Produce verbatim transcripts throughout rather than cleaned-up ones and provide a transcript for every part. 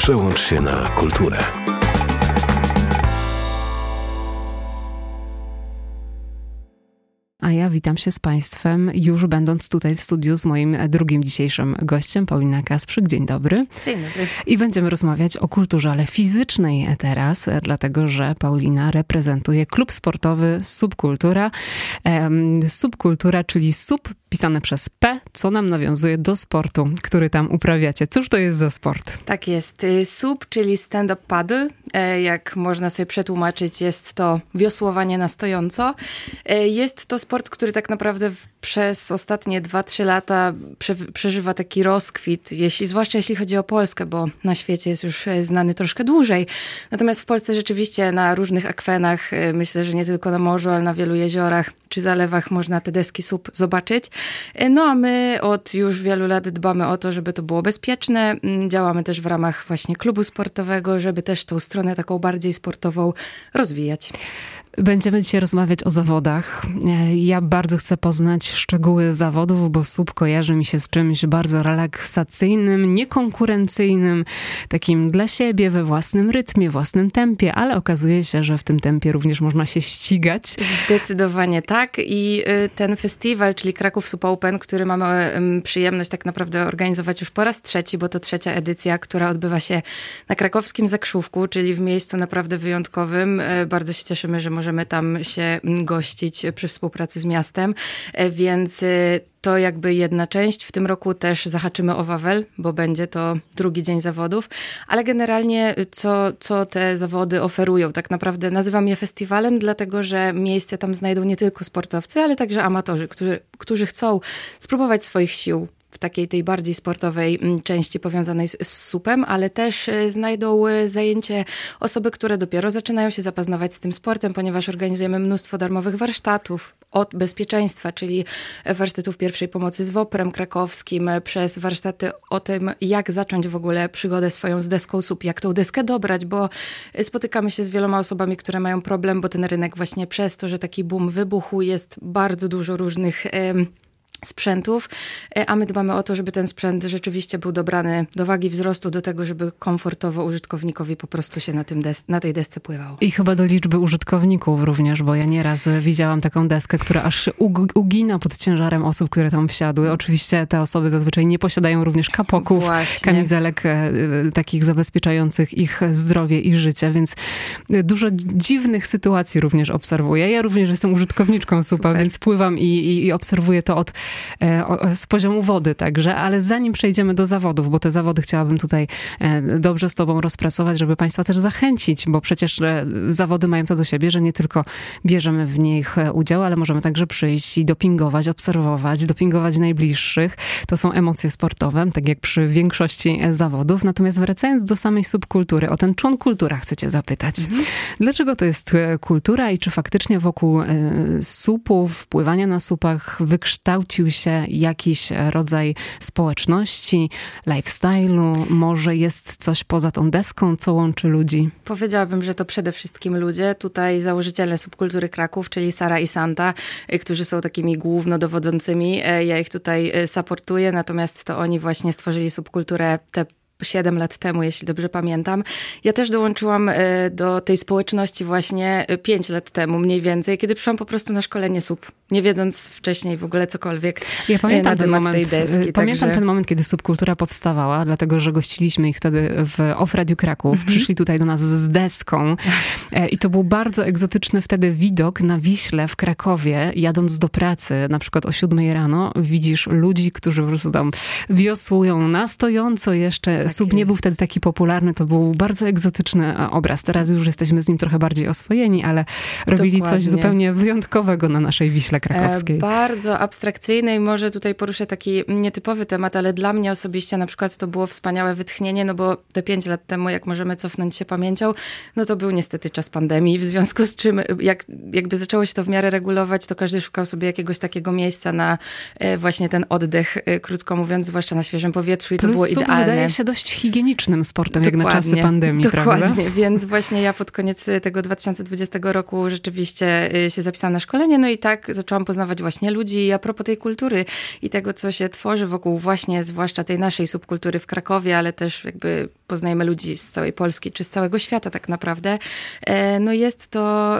Przełącz się na kulturę. A ja witam się z Państwem, już będąc tutaj w studiu z moim drugim dzisiejszym gościem, Paulina Kasprzyk. Dzień dobry. Dzień dobry. I będziemy rozmawiać o kulturze, ale fizycznej teraz, dlatego że Paulina reprezentuje klub sportowy Subkultura. Subkultura, czyli sub pisane przez P, co nam nawiązuje do sportu, który tam uprawiacie. Cóż to jest za sport? Tak jest. Sub, czyli stand-up paddle. Jak można sobie przetłumaczyć, jest to wiosłowanie na stojąco. Jest to sport, który tak naprawdę przez ostatnie dwa trzy lata prze, przeżywa taki rozkwit, jeśli, zwłaszcza jeśli chodzi o Polskę, bo na świecie jest już znany troszkę dłużej. Natomiast w Polsce rzeczywiście na różnych akwenach, myślę, że nie tylko na morzu, ale na wielu jeziorach czy zalewach można te deski sub zobaczyć. No a my od już wielu lat dbamy o to, żeby to było bezpieczne. Działamy też w ramach właśnie klubu sportowego, żeby też tą stronę taką bardziej sportową rozwijać. Będziemy dzisiaj rozmawiać o zawodach. Ja bardzo chcę poznać szczegóły zawodów, bo sub kojarzy mi się z czymś bardzo relaksacyjnym, niekonkurencyjnym, takim dla siebie, we własnym rytmie, własnym tempie, ale okazuje się, że w tym tempie również można się ścigać. Zdecydowanie tak. I ten festiwal, czyli Kraków Sub Open, który mamy przyjemność tak naprawdę organizować już po raz trzeci, bo to trzecia edycja, która odbywa się na krakowskim Zakrzówku, czyli w miejscu naprawdę wyjątkowym. Bardzo się cieszymy, że możemy tam się gościć przy współpracy z miastem, więc to jakby jedna część. W tym roku też zahaczymy o Wawel, bo będzie to drugi dzień zawodów, ale generalnie co, co te zawody oferują? Tak naprawdę nazywam je festiwalem, dlatego że miejsce tam znajdą nie tylko sportowcy, ale także amatorzy, którzy, którzy chcą spróbować swoich sił w takiej tej bardziej sportowej części powiązanej z, z supem, ale też znajdą zajęcie osoby, które dopiero zaczynają się zapoznawać z tym sportem, ponieważ organizujemy mnóstwo darmowych warsztatów od bezpieczeństwa, czyli warsztatów pierwszej pomocy z woprem krakowskim, przez warsztaty o tym, jak zacząć w ogóle przygodę swoją z deską sup, jak tą deskę dobrać, bo spotykamy się z wieloma osobami, które mają problem, bo ten rynek właśnie przez to, że taki boom wybuchł, jest bardzo dużo różnych sprzętów, a my dbamy o to, żeby ten sprzęt rzeczywiście był dobrany do wagi wzrostu, do tego, żeby komfortowo użytkownikowi po prostu się na, tym des- na tej desce pływało. I chyba do liczby użytkowników również, bo ja nieraz widziałam taką deskę, która aż ug- ugina pod ciężarem osób, które tam wsiadły. Oczywiście te osoby zazwyczaj nie posiadają również kapoków, Właśnie. kamizelek e, takich zabezpieczających ich zdrowie i życie, więc dużo dziwnych sytuacji również obserwuję. Ja również jestem użytkowniczką supa, Super. Więc pływam i, i, i obserwuję to od z poziomu wody także, ale zanim przejdziemy do zawodów, bo te zawody chciałabym tutaj dobrze z tobą rozpracować, żeby państwa też zachęcić, bo przecież zawody mają to do siebie, że nie tylko bierzemy w nich udział, ale możemy także przyjść i dopingować, obserwować, dopingować najbliższych. To są emocje sportowe, tak jak przy większości zawodów. Natomiast wracając do samej subkultury, o ten człon kultura chcecie zapytać. Mhm. Dlaczego to jest kultura i czy faktycznie wokół supów, pływania na supach wykształcił się jakiś rodzaj społeczności, lifestyle'u, może jest coś poza tą deską, co łączy ludzi? Powiedziałabym, że to przede wszystkim ludzie. Tutaj założyciele Subkultury Kraków, czyli Sara i Santa, którzy są takimi głównodowodzącymi. Ja ich tutaj supportuję, natomiast to oni właśnie stworzyli subkulturę te siedem lat temu, jeśli dobrze pamiętam. Ja też dołączyłam do tej społeczności właśnie pięć lat temu, mniej więcej, kiedy przyszłam po prostu na szkolenie sup, nie wiedząc wcześniej w ogóle cokolwiek ja pamiętam na ten temat moment, tej deski. Pamiętam także... ten moment, kiedy subkultura powstawała, dlatego, że gościliśmy ich wtedy w Off Radiu Kraków. Mhm. Przyszli tutaj do nas z deską i to był bardzo egzotyczny wtedy widok na Wiśle w Krakowie, jadąc do pracy, na przykład o siódmej rano, widzisz ludzi, którzy po prostu tam wiosłują na stojąco jeszcze. Tak Sub jest. Nie był wtedy taki popularny, to był bardzo egzotyczny obraz. Teraz już jesteśmy z nim trochę bardziej oswojeni, ale robili Dokładnie. Coś zupełnie wyjątkowego na naszej Wiśle krakowskiej. E, bardzo abstrakcyjne i może tutaj poruszę taki nietypowy temat, ale dla mnie osobiście na przykład to było wspaniałe wytchnienie, no bo te pięć lat temu, jak możemy cofnąć się pamięcią, no to był niestety czas pandemii, w związku z czym jak, jakby zaczęło się to w miarę regulować, to każdy szukał sobie jakiegoś takiego miejsca na e, właśnie ten oddech, e, krótko mówiąc, zwłaszcza na świeżym powietrzu i Plus to było sub idealne. Wydaje się dość higienicznym sportem, Dokładnie, jak na czasy pandemii, dokładnie. prawda? Więc właśnie ja pod koniec tego dwa tysiące dwudziestego roku rzeczywiście się zapisałam na szkolenie, no i tak zaczęłam poznawać właśnie ludzi i a propos tej kultury i tego, co się tworzy wokół właśnie, zwłaszcza tej naszej subkultury w Krakowie, ale też jakby poznajemy ludzi z całej Polski, czy z całego świata tak naprawdę. No jest to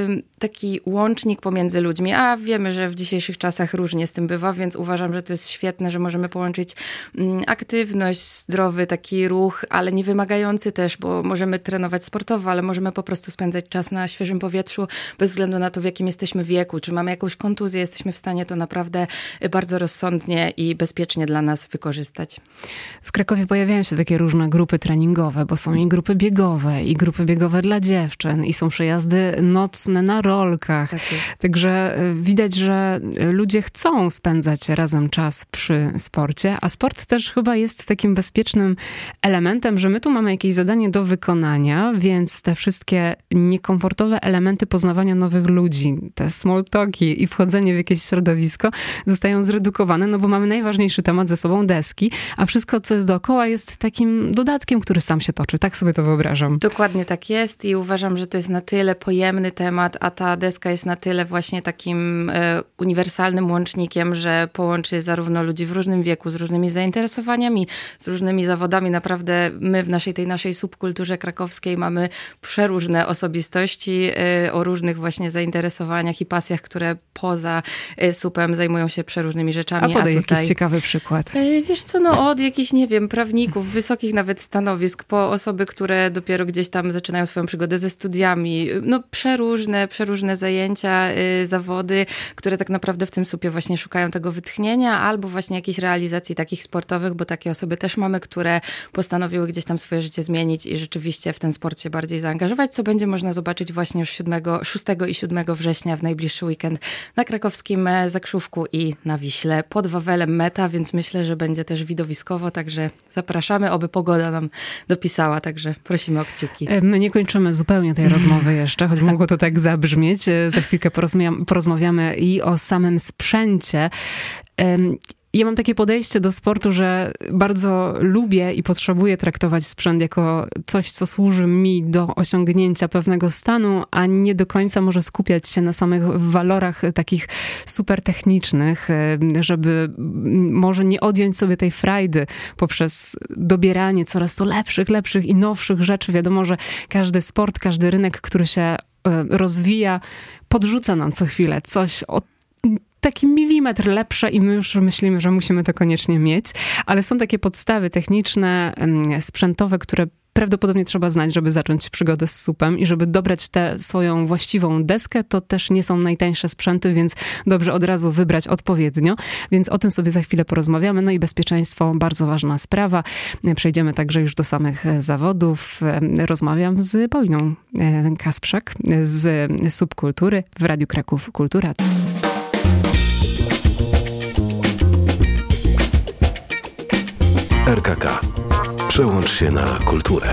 taki łącznik pomiędzy ludźmi, a wiemy, że w dzisiejszych czasach różnie z tym bywa, więc uważam, że to jest świetne, że możemy połączyć aktywność, zdrowy taki ruch, ale nie wymagający też, bo możemy trenować sportowo, ale możemy po prostu spędzać czas na świeżym powietrzu, bez względu na to, w jakim jesteśmy wieku, czy mamy jakąś kontuzję, jesteśmy w stanie to naprawdę bardzo rozsądnie i bezpiecznie dla nas wykorzystać. W Krakowie pojawiają się takie różne grupy treningowe, bo są i grupy biegowe, i grupy biegowe dla dziewczyn, i są przejazdy nocne na rolkach. Tak Także widać, że ludzie chcą spędzać razem czas przy sporcie, a sport też chyba jest takim bezpiecznym elementem, że my tu mamy jakieś zadanie do wykonania, więc te wszystkie niekomfortowe elementy poznawania nowych ludzi, te small talki i wchodzenie w jakieś środowisko zostają zredukowane, no bo mamy najważniejszy temat ze sobą, deski, a wszystko, co jest dookoła, jest takim dodatkiem, który sam się toczy. Tak sobie to wyobrażam. Dokładnie tak jest i uważam, że to jest na tyle pojemny temat, a ta deska jest na tyle właśnie takim e, uniwersalnym łącznikiem, że połączy zarówno ludzi w różnym wieku, z różnymi zainteresowaniami, z różnymi zawodami. Naprawdę my w naszej tej naszej subkulturze krakowskiej mamy przeróżne osobistości e, o różnych właśnie zainteresowaniach i pasjach, które poza e, supem zajmują się przeróżnymi rzeczami. A podaj a tutaj, jakiś ciekawy przykład. E, wiesz co, no od jakichś, nie wiem, prawników, wysokich nawet stanowisk, po osoby, które dopiero gdzieś tam zaczynają swoją przygodę ze studiami. No przeróżne, przeróżne zajęcia, y, zawody, które tak naprawdę w tym supie właśnie szukają tego wytchnienia albo właśnie jakichś realizacji takich sportowych, bo takie osoby też mamy, które postanowiły gdzieś tam swoje życie zmienić i rzeczywiście w ten sport się bardziej zaangażować, co będzie można zobaczyć właśnie już siódmego, szóstego i siódmego września w najbliższy weekend na krakowskim Zakrzówku i na Wiśle pod Wawelem Meta, więc myślę, że będzie też widowiskowo, także zapraszamy, oby pogoda nam dopisała, także prosimy o kciuki. My nie kończymy zupełnie tej rozmowy jeszcze, choć mogło to tak zabrzmieć. Za chwilkę porozmawiamy i o samym sprzęcie. Ja mam takie podejście do sportu, że bardzo lubię i potrzebuję traktować sprzęt jako coś, co służy mi do osiągnięcia pewnego stanu, a nie do końca może skupiać się na samych walorach takich super technicznych, żeby może nie odjąć sobie tej frajdy poprzez dobieranie coraz to lepszych, lepszych i nowszych rzeczy. Wiadomo, że każdy sport, każdy rynek, który się rozwija, podrzuca nam co chwilę coś od taki milimetr lepsze i my już myślimy, że musimy to koniecznie mieć, ale są takie podstawy techniczne, sprzętowe, które prawdopodobnie trzeba znać, żeby zacząć przygodę z supem i żeby dobrać tę swoją właściwą deskę, to też nie są najtańsze sprzęty, więc dobrze od razu wybrać odpowiednio, więc o tym sobie za chwilę porozmawiamy. No i bezpieczeństwo, bardzo ważna sprawa. Przejdziemy także już do samych zawodów. Rozmawiam z Pauliną Kasprzak z Subkultury w Radiu Kraków Kultura. R K K. Przełącz się na kulturę.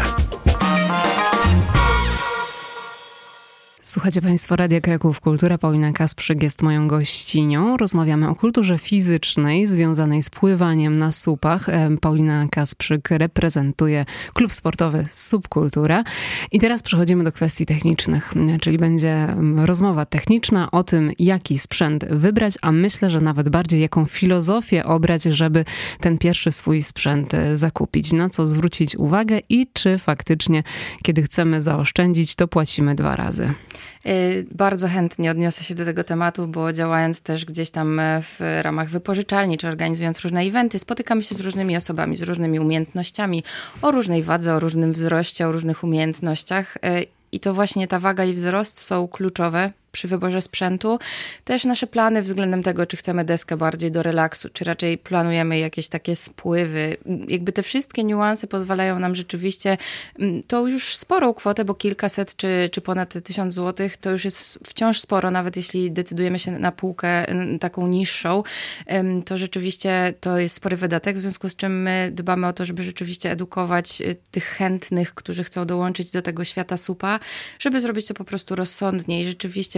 Słuchacie Państwo Radia Kraków Kultura. Paulina Kasprzyk jest moją gościnią. Rozmawiamy o kulturze fizycznej związanej z pływaniem na supach. Paulina Kasprzyk reprezentuje klub sportowy Subkultura. I teraz przechodzimy do kwestii technicznych, czyli będzie rozmowa techniczna o tym, jaki sprzęt wybrać, a myślę, że nawet bardziej jaką filozofię obrać, żeby ten pierwszy swój sprzęt zakupić. Na co zwrócić uwagę i czy faktycznie, kiedy chcemy zaoszczędzić, to płacimy dwa razy. Bardzo chętnie odniosę się do tego tematu, bo działając też gdzieś tam w ramach wypożyczalni, czy organizując różne eventy, spotykamy się z różnymi osobami, z różnymi umiejętnościami, o różnej wadze, o różnym wzroście, o różnych umiejętnościach. I to właśnie ta waga i wzrost są kluczowe przy wyborze sprzętu. Też nasze plany względem tego, czy chcemy deskę bardziej do relaksu, czy raczej planujemy jakieś takie spływy. Jakby te wszystkie niuanse pozwalają nam rzeczywiście to już sporą kwotę, bo kilkaset czy, czy ponad tysiąc złotych to już jest wciąż sporo, nawet jeśli decydujemy się na półkę taką niższą, to rzeczywiście to jest spory wydatek, w związku z czym my dbamy o to, żeby rzeczywiście edukować tych chętnych, którzy chcą dołączyć do tego świata supa, żeby zrobić to po prostu rozsądnie i rzeczywiście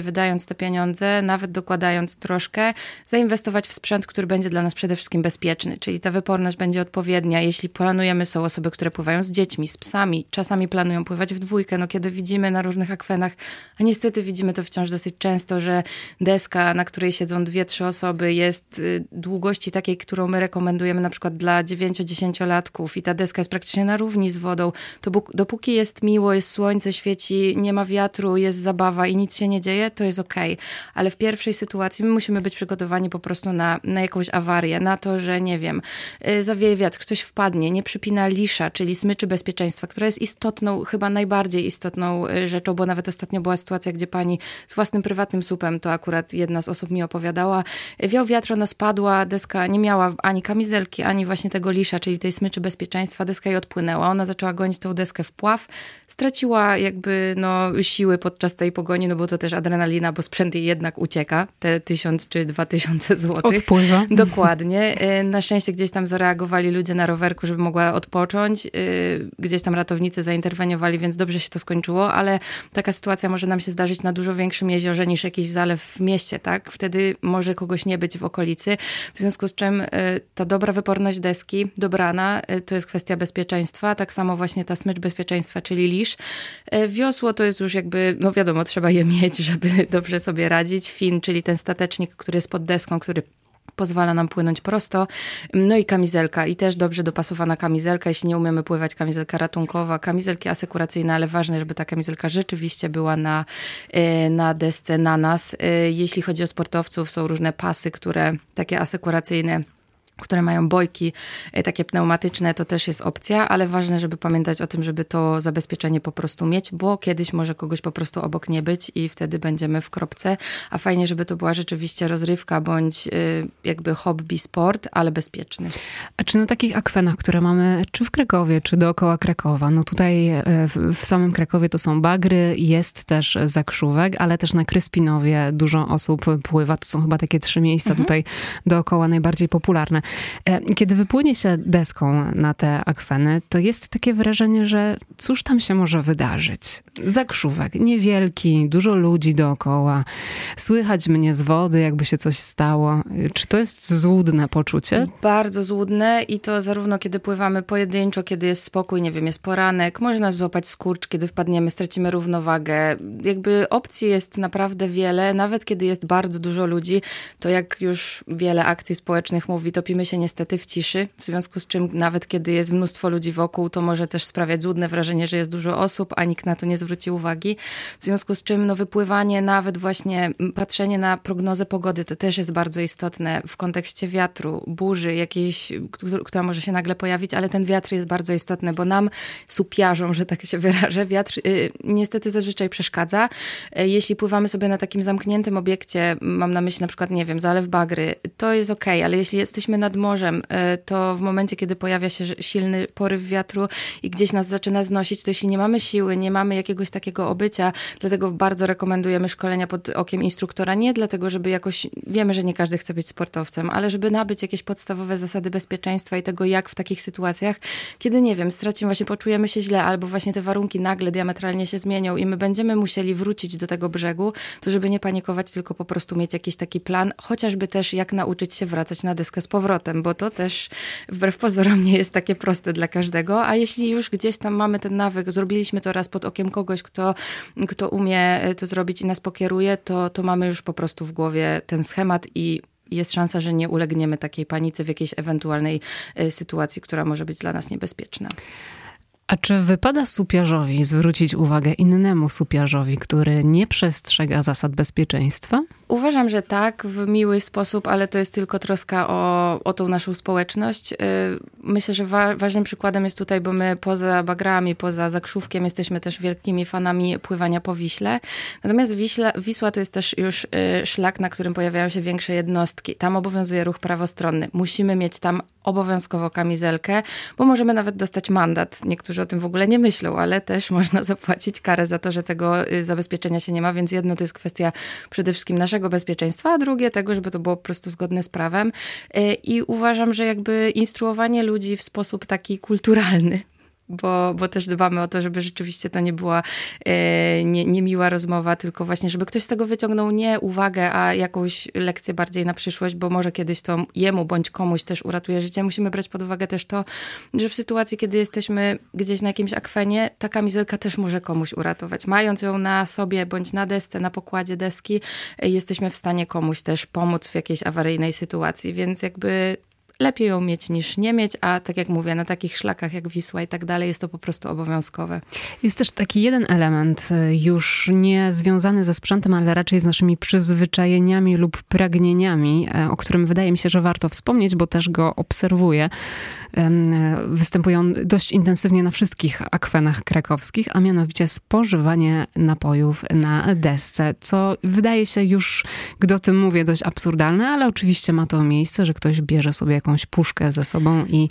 wydając te pieniądze, nawet dokładając troszkę, zainwestować w sprzęt, który będzie dla nas przede wszystkim bezpieczny, czyli ta wyporność będzie odpowiednia. Jeśli planujemy, są osoby, które pływają z dziećmi, z psami, czasami planują pływać w dwójkę, no kiedy widzimy na różnych akwenach, a niestety widzimy to wciąż dosyć często, że deska, na której siedzą dwie, trzy osoby, jest długości takiej, którą my rekomendujemy na przykład dla dziewięcio-dziesięciolatków i ta deska jest praktycznie na równi z wodą, to dopóki jest miło, jest słońce, świeci, nie ma wiatru, jest zabawa i nic się nie dzieje, to jest okej. Okay. Ale w pierwszej sytuacji my musimy być przygotowani po prostu na, na jakąś awarię, na to, że nie wiem, zawieje wiatr, ktoś wpadnie, nie przypina lisza, czyli smyczy bezpieczeństwa, która jest istotną, chyba najbardziej istotną rzeczą, bo nawet ostatnio była sytuacja, gdzie pani z własnym prywatnym słupem, to akurat jedna z osób mi opowiadała, wiał wiatr, ona spadła, deska nie miała ani kamizelki, ani właśnie tego lisza, czyli tej smyczy bezpieczeństwa, deska jej odpłynęła, ona zaczęła gonić tą deskę w pław, straciła jakby no siły podczas tej pogoni, no bo to też adrenalina, bo sprzęt jej jednak ucieka, te tysiąc czy dwa tysiące złotych. Odpływa. Dokładnie. Na szczęście gdzieś tam zareagowali ludzie na rowerku, żeby mogła odpocząć. Gdzieś tam ratownicy zainterweniowali, więc dobrze się to skończyło, ale taka sytuacja może nam się zdarzyć na dużo większym jeziorze niż jakiś zalew w mieście, tak? Wtedy może kogoś nie być w okolicy, w związku z czym ta dobra wyporność deski, dobrana, to jest kwestia bezpieczeństwa, tak samo właśnie ta smycz bezpieczeństwa, czyli lisz. Wiosło to jest już jakby, no wiadomo, trzeba je mieć, żeby dobrze sobie radzić. Fin, czyli ten statecznik, który jest pod deską, który pozwala nam płynąć prosto. No i kamizelka. I też dobrze dopasowana kamizelka. Jeśli nie umiemy pływać, kamizelka ratunkowa, kamizelki asekuracyjne, ale ważne, żeby ta kamizelka rzeczywiście była na, na desce, na nas. Jeśli chodzi o sportowców, są różne pasy, które takie asekuracyjne, które mają bojki takie pneumatyczne, to też jest opcja, ale ważne, żeby pamiętać o tym, żeby to zabezpieczenie po prostu mieć, bo kiedyś może kogoś po prostu obok nie być i wtedy będziemy w kropce, a fajnie, żeby to była rzeczywiście rozrywka bądź jakby hobby, sport, ale bezpieczny. A czy na takich akwenach, które mamy czy w Krakowie, czy dookoła Krakowa, no tutaj w, w samym Krakowie to są bagry, jest też Zakrzówek, ale też na Kryspinowie dużo osób pływa, to są chyba takie trzy miejsca mhm. tutaj dookoła najbardziej popularne. Kiedy wypłynie się deską na te akweny, to jest takie wrażenie, że cóż tam się może wydarzyć? Zakrzówek, niewielki, dużo ludzi dookoła, słychać mnie z wody, jakby się coś stało. Czy to jest złudne poczucie? Bardzo złudne i to zarówno kiedy pływamy pojedynczo, kiedy jest spokój, nie wiem, jest poranek, może nas złapać skurcz, kiedy wpadniemy, stracimy równowagę. Jakby opcji jest naprawdę wiele, nawet kiedy jest bardzo dużo ludzi, to jak już wiele akcji społecznych mówi, topimy się niestety w ciszy, w związku z czym nawet kiedy jest mnóstwo ludzi wokół, to może też sprawiać złudne wrażenie, że jest dużo osób, a nikt na to nie zwróci uwagi. W związku z czym no, wypływanie, nawet właśnie patrzenie na prognozę pogody, to też jest bardzo istotne w kontekście wiatru, burzy jakiejś, która może się nagle pojawić, ale ten wiatr jest bardzo istotny, bo nam, supiarzom, że tak się wyrażę, wiatr y, niestety zazwyczaj przeszkadza. Y, jeśli pływamy sobie na takim zamkniętym obiekcie, mam na myśli na przykład, nie wiem, zalew Bagry, to jest okej, okay, ale jeśli jesteśmy nad morzem, to w momencie, kiedy pojawia się silny poryw wiatru i gdzieś nas zaczyna znosić, to jeśli nie mamy siły, nie mamy jakiegoś takiego obycia, dlatego bardzo rekomendujemy szkolenia pod okiem instruktora, nie dlatego, żeby jakoś, wiemy, że nie każdy chce być sportowcem, ale żeby nabyć jakieś podstawowe zasady bezpieczeństwa i tego, jak w takich sytuacjach, kiedy, nie wiem, stracimy, właśnie poczujemy się źle, albo właśnie te warunki nagle diametralnie się zmienią i my będziemy musieli wrócić do tego brzegu, to żeby nie panikować, tylko po prostu mieć jakiś taki plan, chociażby też jak nauczyć się wracać na deskę z powrotem, bo to też wbrew pozorom nie jest takie proste dla każdego, a jeśli już gdzieś tam mamy ten nawyk, zrobiliśmy to raz pod okiem kogoś, kto, kto umie to zrobić i nas pokieruje, to, to mamy już po prostu w głowie ten schemat i jest szansa, że nie ulegniemy takiej panice w jakiejś ewentualnej sytuacji, która może być dla nas niebezpieczna. A czy wypada supiarzowi zwrócić uwagę innemu supiarzowi, który nie przestrzega zasad bezpieczeństwa? Uważam, że tak, w miły sposób, ale to jest tylko troska o, o tą naszą społeczność. Myślę, że wa- ważnym przykładem jest tutaj, bo my poza bagrami, poza Zakrzówkiem jesteśmy też wielkimi fanami pływania po Wiśle. Natomiast Wiśla, Wisła to jest też już szlak, na którym pojawiają się większe jednostki. Tam obowiązuje ruch prawostronny. Musimy mieć tam obowiązkowo kamizelkę, bo możemy nawet dostać mandat. Niektórzy o tym w ogóle nie myślą, ale też można zapłacić karę za to, że tego zabezpieczenia się nie ma, więc jedno to jest kwestia przede wszystkim naszego bezpieczeństwa, a drugie tego, żeby to było po prostu zgodne z prawem. I uważam, że jakby instruowanie ludzi w sposób taki kulturalny, bo, bo też dbamy o to, żeby rzeczywiście to nie była e, nie, niemiła rozmowa, tylko właśnie, żeby ktoś z tego wyciągnął nie uwagę, a jakąś lekcję bardziej na przyszłość, bo może kiedyś to jemu bądź komuś też uratuje życie. Musimy brać pod uwagę też to, że w sytuacji, kiedy jesteśmy gdzieś na jakimś akwenie, ta kamizelka też może komuś uratować. Mając ją na sobie bądź na desce, na pokładzie deski, jesteśmy w stanie komuś też pomóc w jakiejś awaryjnej sytuacji, więc jakby lepiej ją mieć niż nie mieć, a tak jak mówię, na takich szlakach jak Wisła i tak dalej jest to po prostu obowiązkowe. Jest też taki jeden element już nie związany ze sprzętem, ale raczej z naszymi przyzwyczajeniami lub pragnieniami, o którym wydaje mi się, że warto wspomnieć, bo też go obserwuję. Występują dość intensywnie na wszystkich akwenach krakowskich, a mianowicie spożywanie napojów na desce, co wydaje się już, gdy o tym mówię, dość absurdalne, ale oczywiście ma to miejsce, że ktoś bierze sobie jakąś puszkę ze sobą i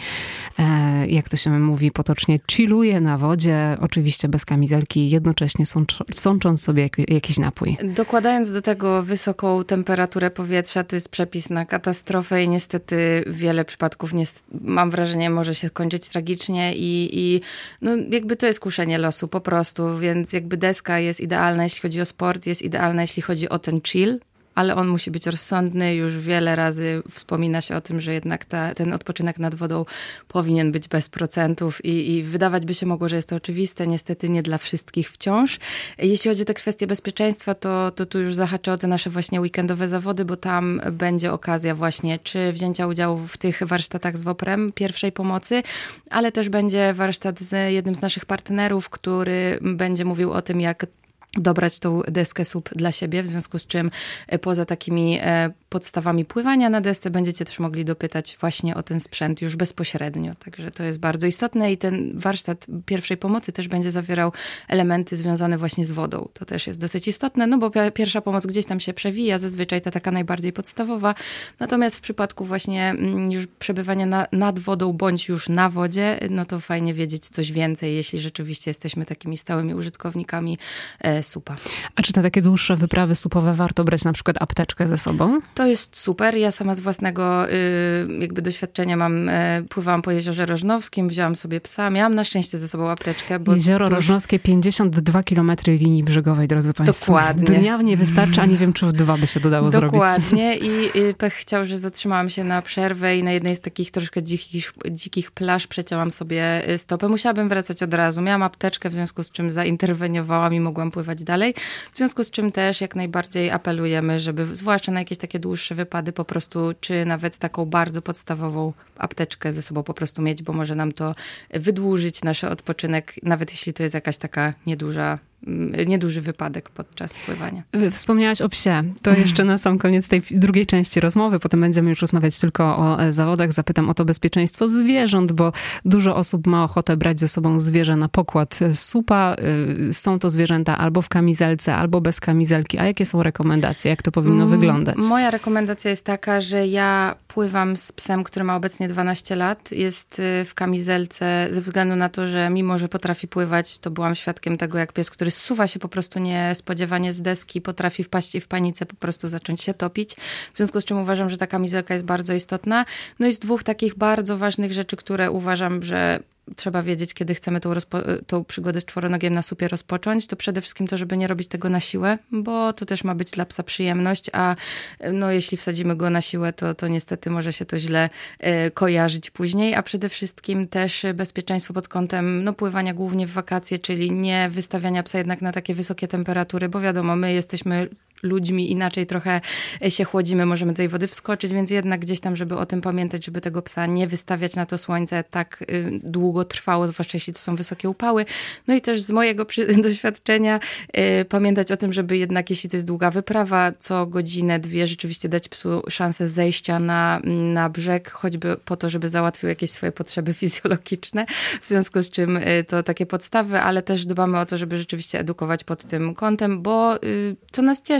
e, jak to się mówi potocznie, chilluje na wodzie, oczywiście bez kamizelki, jednocześnie sącz, sącząc sobie jak, jakiś napój. Dokładając do tego wysoką temperaturę powietrza, to jest przepis na katastrofę i niestety wiele przypadków, niestety, mam wrażenie, może się skończyć tragicznie i, i no jakby to jest kuszenie losu po prostu, więc jakby deska jest idealna, jeśli chodzi o sport, jest idealna, jeśli chodzi o ten chill, ale on musi być rozsądny. Już wiele razy wspomina się o tym, że jednak ta, ten odpoczynek nad wodą powinien być bez procentów i, i wydawać by się mogło, że jest to oczywiste. Niestety nie dla wszystkich wciąż. Jeśli chodzi o te kwestie bezpieczeństwa, to, to tu już zahaczę o te nasze właśnie weekendowe zawody, bo tam będzie okazja właśnie czy wzięcia udziału w tych warsztatach z WOPR-em pierwszej pomocy, ale też będzie warsztat z jednym z naszych partnerów, który będzie mówił o tym, jak dobrać tą deskę S U P dla siebie, w związku z czym poza takimi podstawami pływania na desce będziecie też mogli dopytać właśnie o ten sprzęt już bezpośrednio. Także to jest bardzo istotne i ten warsztat pierwszej pomocy też będzie zawierał elementy związane właśnie z wodą. To też jest dosyć istotne, no bo pierwsza pomoc gdzieś tam się przewija, zazwyczaj ta taka najbardziej podstawowa. Natomiast w przypadku właśnie już przebywania na, nad wodą bądź już na wodzie, no to fajnie wiedzieć coś więcej, jeśli rzeczywiście jesteśmy takimi stałymi użytkownikami S U P-a. A czy na takie dłuższe wyprawy supowe warto brać na przykład apteczkę ze sobą? To jest super. Ja sama z własnego jakby doświadczenia mam, pływałam po Jeziorze Rożnowskim, wzięłam sobie psa, miałam na szczęście ze sobą apteczkę. Bo Jezioro tuż... Rożnowskie, pięćdziesiąt dwa kilometry linii brzegowej, drodzy państwo. Dokładnie. Dnia nie wystarczy, a nie wiem, czy w dwa by się dodało Dokładnie. zrobić. Dokładnie. I, I pech chciał, że zatrzymałam się na przerwę i na jednej z takich troszkę dzikich, dzikich plaż przecięłam sobie stopę. Musiałabym wracać od razu. Miałam apteczkę, w związku z czym zainterweniowałam i mogłam pływać dalej. W związku z czym też jak najbardziej apelujemy, żeby zwłaszcza na jakieś takie dłuższe wypady po prostu, czy nawet taką bardzo podstawową apteczkę ze sobą po prostu mieć, bo może nam to wydłużyć nasz odpoczynek, nawet jeśli to jest jakaś taka nieduża nieduży wypadek podczas pływania. Wspomniałaś o psie. To jeszcze na sam koniec tej drugiej części rozmowy. Potem będziemy już rozmawiać tylko o zawodach. Zapytam o to bezpieczeństwo zwierząt, bo dużo osób ma ochotę brać ze sobą zwierzę na pokład S U P-a. Są to zwierzęta albo w kamizelce, albo bez kamizelki. A jakie są rekomendacje? Jak to powinno M- wyglądać? Moja rekomendacja jest taka, że ja pływam z psem, który ma obecnie dwanaście lat. Jest w kamizelce ze względu na to, że mimo, że potrafi pływać, to byłam świadkiem tego, jak pies, który zsuwa się po prostu niespodziewanie z deski, potrafi wpaść i w panice po prostu zacząć się topić. W związku z czym uważam, że ta kamizelka jest bardzo istotna. No i z dwóch takich bardzo ważnych rzeczy, które uważam, że trzeba wiedzieć, kiedy chcemy tą, rozpo- tą przygodę z czworonogiem na supie rozpocząć, to przede wszystkim to, żeby nie robić tego na siłę, bo to też ma być dla psa przyjemność, a no, jeśli wsadzimy go na siłę, to, to niestety może się to źle e, kojarzyć później, a przede wszystkim też bezpieczeństwo pod kątem no, pływania głównie w wakacje, czyli nie wystawiania psa jednak na takie wysokie temperatury, bo wiadomo, my jesteśmy ludźmi, inaczej trochę się chłodzimy, możemy do tej wody wskoczyć, więc jednak gdzieś tam, żeby o tym pamiętać, żeby tego psa nie wystawiać na to słońce tak y, długo trwało, zwłaszcza jeśli to są wysokie upały. No i też z mojego przy- doświadczenia y, pamiętać o tym, żeby jednak, jeśli to jest długa wyprawa, co godzinę, dwie rzeczywiście dać psu szansę zejścia na, na brzeg, choćby po to, żeby załatwił jakieś swoje potrzeby fizjologiczne, w związku z czym y, to takie podstawy, ale też dbamy o to, żeby rzeczywiście edukować pod tym kątem, bo y, co nas cieszy,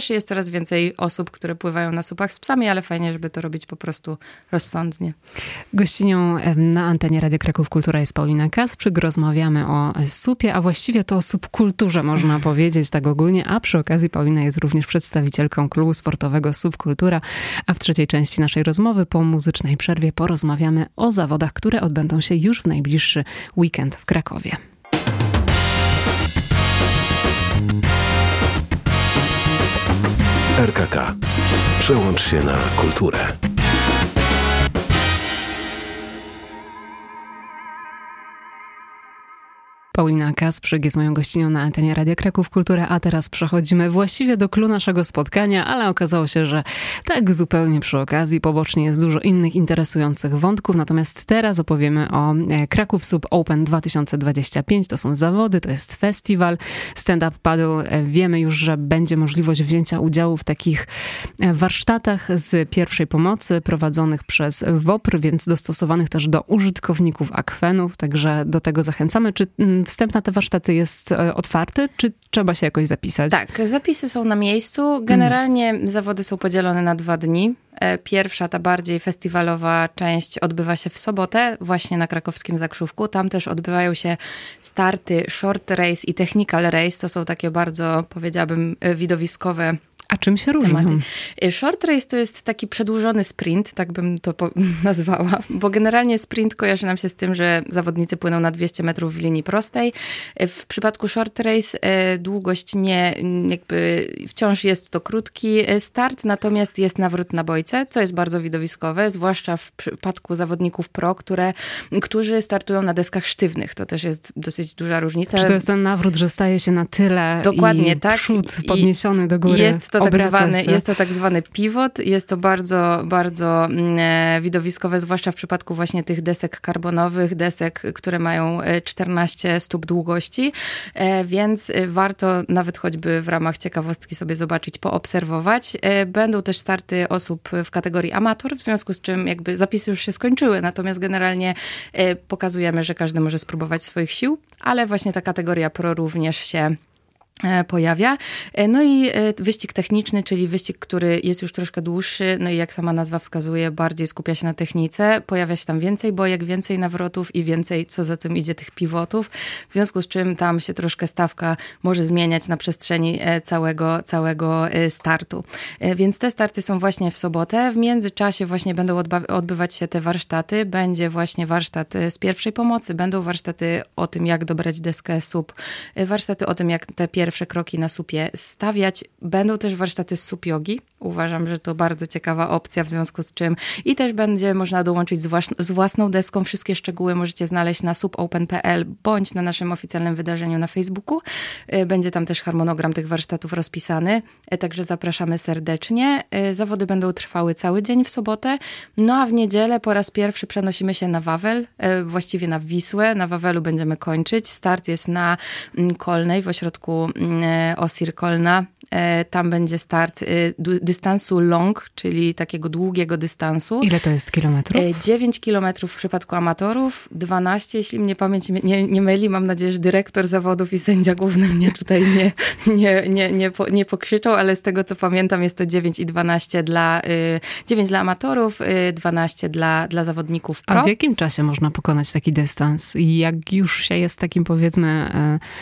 Też jest coraz więcej osób, które pływają na supach z psami, ale fajnie, żeby to robić po prostu rozsądnie. Gościnią na antenie Radia Kraków Kultura jest Paulina Kasprzyk. Rozmawiamy o supie, a właściwie to o subkulturze, można powiedzieć tak ogólnie, a przy okazji Paulina jest również przedstawicielką klubu sportowego Subkultura, a w trzeciej części naszej rozmowy po muzycznej przerwie porozmawiamy o zawodach, które odbędą się już w najbliższy weekend w Krakowie. R K K. Przełącz się na kulturę. Paulina Kasprzyk jest moją gościnią na antenie Radia Kraków Kultura, a teraz przechodzimy właściwie do clou naszego spotkania, ale okazało się, że tak zupełnie przy okazji, pobocznie jest dużo innych interesujących wątków, natomiast teraz opowiemy o Kraków Sub Open dwa tysiące dwudziestym piątym. To są zawody, to jest festiwal stand-up paddle. Wiemy już, że będzie możliwość wzięcia udziału w takich warsztatach z pierwszej pomocy prowadzonych przez W O P R, więc dostosowanych też do użytkowników akwenów, także do tego zachęcamy. Czy wstęp na te warsztaty jest otwarty, czy trzeba się jakoś zapisać? Tak, zapisy są na miejscu. Generalnie mm. zawody są podzielone na dwa dni. Pierwsza, ta bardziej festiwalowa część odbywa się w sobotę, właśnie na krakowskim Zakrzówku. Tam też odbywają się starty short race i technical race. To są takie bardzo, powiedziałabym, widowiskowe. A czym się różnią? Short race to jest taki przedłużony sprint, tak bym to po- nazwała, bo generalnie sprint kojarzy nam się z tym, że zawodnicy płyną na dwieście metrów w linii prostej. W przypadku short race długość nie, jakby wciąż jest to krótki start, natomiast jest nawrót na bojce, co jest bardzo widowiskowe, zwłaszcza w przypadku zawodników pro, które, którzy startują na deskach sztywnych. To też jest dosyć duża różnica. Czy to jest ten nawrót, że staje się na tyle Dokładnie, i tak. przód podniesiony do góry? Jest to tak zwany, jest to tak zwany pivot. Jest to bardzo, bardzo e, widowiskowe, zwłaszcza w przypadku właśnie tych desek karbonowych, desek, które mają czternaście stóp długości, e, więc warto nawet choćby w ramach ciekawostki sobie zobaczyć, poobserwować. E, będą też starty osób w kategorii amator, w związku z czym jakby zapisy już się skończyły, natomiast generalnie e, pokazujemy, że każdy może spróbować swoich sił, ale właśnie ta kategoria pro również się pojawia. No i wyścig techniczny, czyli wyścig, który jest już troszkę dłuższy, no i jak sama nazwa wskazuje, bardziej skupia się na technice. Pojawia się tam więcej bojek, więcej nawrotów i więcej, co za tym idzie, tych pivotów. W związku z czym tam się troszkę stawka może zmieniać na przestrzeni całego, całego startu. Więc te starty są właśnie w sobotę. W międzyczasie właśnie będą odba- odbywać się te warsztaty. Będzie właśnie warsztat z pierwszej pomocy, będą warsztaty o tym, jak dobrać deskę sub, warsztaty o tym, jak te pierwsze Pierwsze kroki na supie stawiać. Będą też warsztaty z sup jogi. Uważam, że to bardzo ciekawa opcja, w związku z czym i też będzie można dołączyć z, włas- z własną deską. Wszystkie szczegóły możecie znaleźć na subopen kropka p l bądź na naszym oficjalnym wydarzeniu na Facebooku. Będzie tam też harmonogram tych warsztatów rozpisany, także zapraszamy serdecznie. Zawody będą trwały cały dzień w sobotę, no a w niedzielę po raz pierwszy przenosimy się na Wawel, właściwie na Wisłę. Na Wawelu będziemy kończyć. Start jest na Kolnej, w ośrodku Osir Kolna. Tam będzie start dystansu long, czyli takiego długiego dystansu. Ile to jest kilometrów? dziewięć kilometrów w przypadku amatorów, dwanaście, jeśli mnie pamięć nie, nie myli. Mam nadzieję, że dyrektor zawodów i sędzia główny mnie tutaj nie, nie, nie, nie, po, nie pokrzyczą, ale z tego co pamiętam jest to dziewięć i dwanaście dla, dziewięć dla amatorów, dwanaście dla, dla zawodników pro. A w jakim czasie można pokonać taki dystans? I jak już się jest takim, powiedzmy,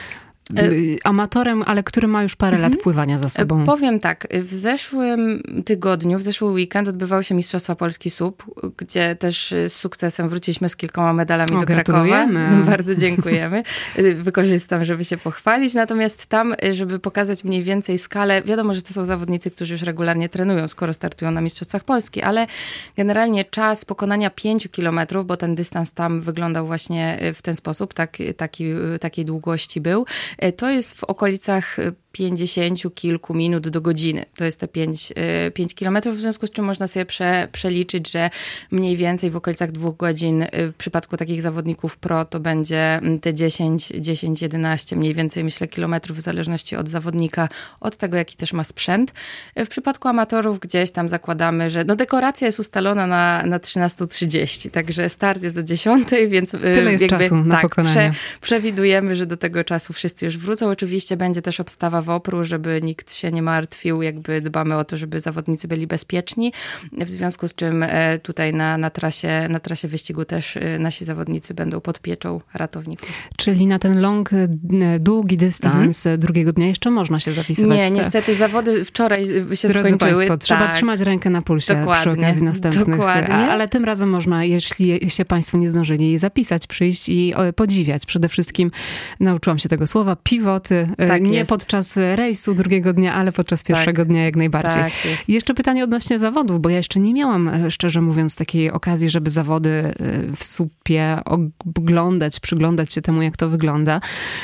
amatorem, ale który ma już parę mhm. lat pływania za sobą. Powiem tak, w zeszłym tygodniu, w zeszły weekend odbywały się Mistrzostwa Polski Sub, gdzie też z sukcesem wróciliśmy z kilkoma medalami o, do Krakowa. Bardzo dziękujemy. Wykorzystam, żeby się pochwalić. Natomiast tam, żeby pokazać mniej więcej skalę, wiadomo, że to są zawodnicy, którzy już regularnie trenują, skoro startują na Mistrzostwach Polski, ale generalnie czas pokonania pięciu kilometrów, bo ten dystans tam wyglądał właśnie w ten sposób, tak, taki, takiej długości był. To jest w okolicach pięćdziesięciu kilku minut do godziny. To jest te pięć kilometrów, w związku z czym można sobie prze, przeliczyć, że mniej więcej w okolicach dwóch godzin w przypadku takich zawodników pro to będzie te dziesięć, dziesięć, jedenaście mniej więcej, myślę, kilometrów w zależności od zawodnika, od tego, jaki też ma sprzęt. W przypadku amatorów gdzieś tam zakładamy, że no dekoracja jest ustalona na, na trzynaście trzydzieści, także start jest o dziesiątej, więc tyle jest jakby, czasu na tak, pokonanie. Prze, przewidujemy, że do tego czasu wszyscy już wrócą. Oczywiście będzie też obstawa nowopór, żeby nikt się nie martwił, jakby dbamy o to, żeby zawodnicy byli bezpieczni, w związku z czym tutaj na, na, trasie, na trasie wyścigu też nasi zawodnicy będą pod pieczą ratowników. Czyli na ten long, długi dystans mhm. drugiego dnia jeszcze można się zapisywać? Nie, niestety zawody wczoraj się Drodzy skończyły. Państwo, trzeba tak. trzymać rękę na pulsie Dokładnie. przy okazji następnych. Dokładnie. Ale tym razem można, jeśli się Państwo nie zdążyli zapisać, przyjść i podziwiać. Przede wszystkim nauczyłam się tego słowa, pivoty. Tak nie jest. Podczas rejsu drugiego dnia, ale podczas pierwszego tak. dnia jak najbardziej. Tak jest. I jeszcze pytanie odnośnie zawodów, bo ja jeszcze nie miałam, szczerze mówiąc, takiej okazji, żeby zawody w supie oglądać, przyglądać się temu, jak to wygląda.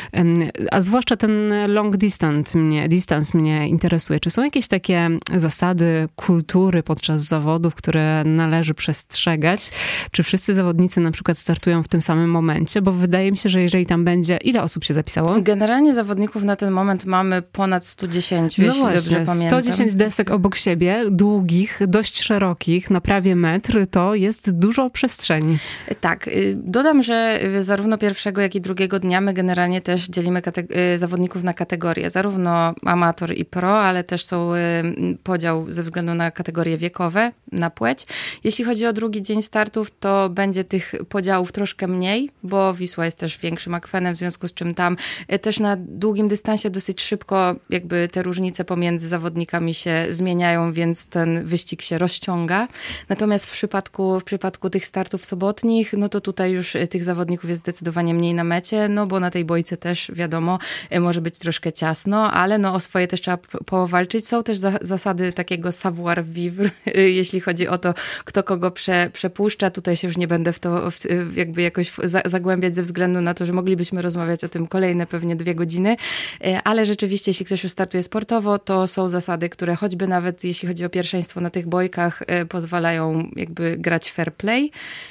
A zwłaszcza ten long distance mnie, distance mnie interesuje. Czy są jakieś takie zasady kultury podczas zawodów, które należy przestrzegać? Czy wszyscy zawodnicy na przykład startują w tym samym momencie? Bo wydaje mi się, że jeżeli tam będzie... Ile osób się zapisało? Generalnie zawodników na ten moment mamy ponad sto dziesięć, no jeśli właśnie, dobrze pamiętam. sto dziesięć desek obok siebie, długich, dość szerokich, na prawie metr, to jest dużo przestrzeni. Tak. Dodam, że zarówno pierwszego, jak i drugiego dnia my generalnie też dzielimy kate- zawodników na kategorie. Zarówno amator i pro, ale też są podział ze względu na kategorie wiekowe, na płeć. Jeśli chodzi o drugi dzień startów, to będzie tych podziałów troszkę mniej, bo Wisła jest też większym akwenem, w związku z czym tam też na długim dystansie dosyć szybko jakby te różnice pomiędzy zawodnikami się zmieniają, więc ten wyścig się rozciąga. Natomiast w przypadku, w przypadku tych startów sobotnich, no to tutaj już tych zawodników jest zdecydowanie mniej na mecie, no bo na tej bojce też wiadomo, może być troszkę ciasno, ale no o swoje też trzeba powalczyć. Są też za, zasady takiego savoir vivre, jeśli chodzi o to, kto kogo prze, przepuszcza. Tutaj się już nie będę w to w, jakby jakoś za, zagłębiać ze względu na to, że moglibyśmy rozmawiać o tym kolejne pewnie dwie godziny, ale rzeczywiście, jeśli ktoś już startuje sportowo, to są zasady, które choćby nawet jeśli chodzi o pierwszeństwo na tych bojkach, pozwalają jakby grać fair play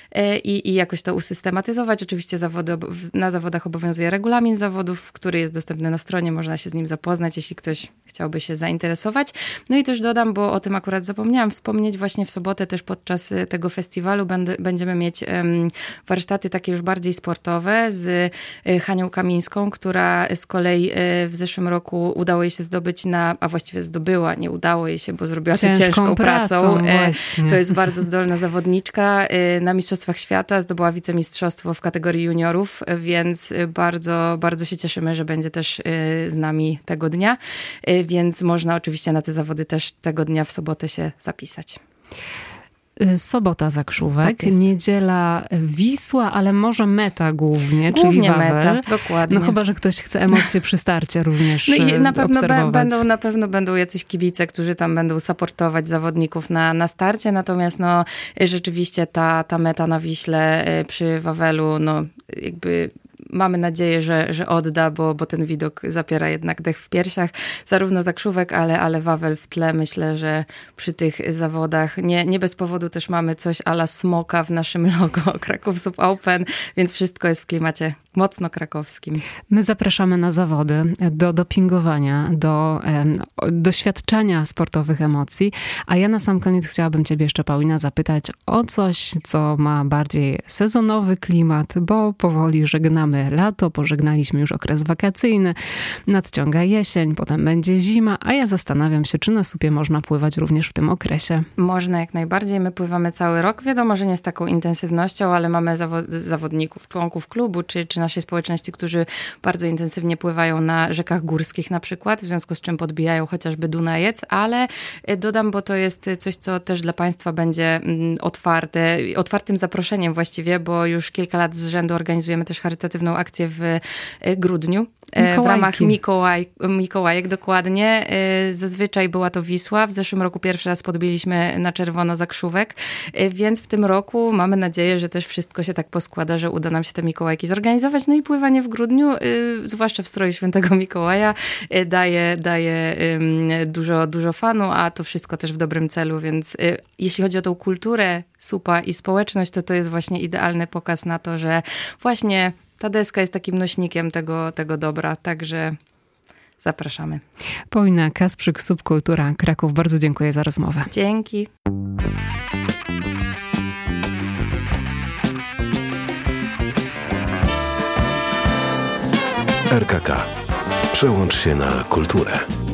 i, i jakoś to usystematyzować. Oczywiście zawody, na zawodach obowiązuje regulamin zawodów, który jest dostępny na stronie, można się z nim zapoznać, jeśli ktoś chciałby się zainteresować. No i też dodam, bo o tym akurat zapomniałam wspomnieć, właśnie w sobotę też podczas tego festiwalu będę, będziemy mieć um, warsztaty takie już bardziej sportowe z Hanią Kamińską, która z kolei w zeszłym roku udało jej się zdobyć na, a właściwie zdobyła, nie udało jej się, bo zrobiła to ciężką pracą. pracą to jest bardzo zdolna zawodniczka. Na Mistrzostwach Świata zdobyła wicemistrzostwo w kategorii juniorów, więc bardzo, bardzo się cieszymy, że będzie też z nami tego dnia, więc można oczywiście na te zawody też tego dnia w sobotę się zapisać. Sobota Zakrzówek, tak niedziela Wisła, ale może meta głównie, głównie czyli Wawel. Meta, dokładnie. No chyba, że ktoś chce emocje przy starcie również no i na pewno obserwować. Będą, na pewno będą jacyś kibice, którzy tam będą supportować zawodników na, na starcie, natomiast no rzeczywiście ta, ta meta na Wiśle przy Wawelu, no jakby... Mamy nadzieję, że, że odda, bo, bo ten widok zapiera jednak dech w piersiach. Zarówno Zakrzówek, ale, ale Wawel w tle. Myślę, że przy tych zawodach nie, nie bez powodu też mamy coś a la smoka w naszym logo Kraków Sup Open, więc wszystko jest w klimacie mocno krakowskim. My zapraszamy na zawody, do dopingowania, do em, doświadczania sportowych emocji, a ja na sam koniec chciałabym ciebie jeszcze, Paulina, zapytać o coś, co ma bardziej sezonowy klimat, bo powoli żegnamy lato, pożegnaliśmy już okres wakacyjny, nadciąga jesień, potem będzie zima, a ja zastanawiam się, czy na supie można pływać również w tym okresie. Można jak najbardziej, my pływamy cały rok, wiadomo, że nie z taką intensywnością, ale mamy zawo- zawodników, członków klubu, czy, czy naszej społeczności, którzy bardzo intensywnie pływają na rzekach górskich na przykład, w związku z czym podbijają chociażby Dunajec, ale dodam, bo to jest coś, co też dla Państwa będzie otwarte, otwartym zaproszeniem właściwie, bo już kilka lat z rzędu organizujemy też charytatywną akcję w grudniu. Mikołajki. W ramach Mikołaj, Mikołajek, dokładnie. Zazwyczaj była to Wisła. W zeszłym roku pierwszy raz podbiliśmy na czerwono Zakrzówek, więc w tym roku mamy nadzieję, że też wszystko się tak poskłada, że uda nam się te Mikołajki zorganizować. No i pływanie w grudniu, zwłaszcza w stroju Świętego Mikołaja, daje, daje dużo, dużo fanu, a to wszystko też w dobrym celu, więc jeśli chodzi o tą kulturę supa i społeczność, to to jest właśnie idealny pokaz na to, że właśnie ta deska jest takim nośnikiem tego, tego dobra, także zapraszamy. Paulina Kasprzyk, Subkultura Kraków. Bardzo dziękuję za rozmowę. Dzięki. R K K. Przełącz się na kulturę.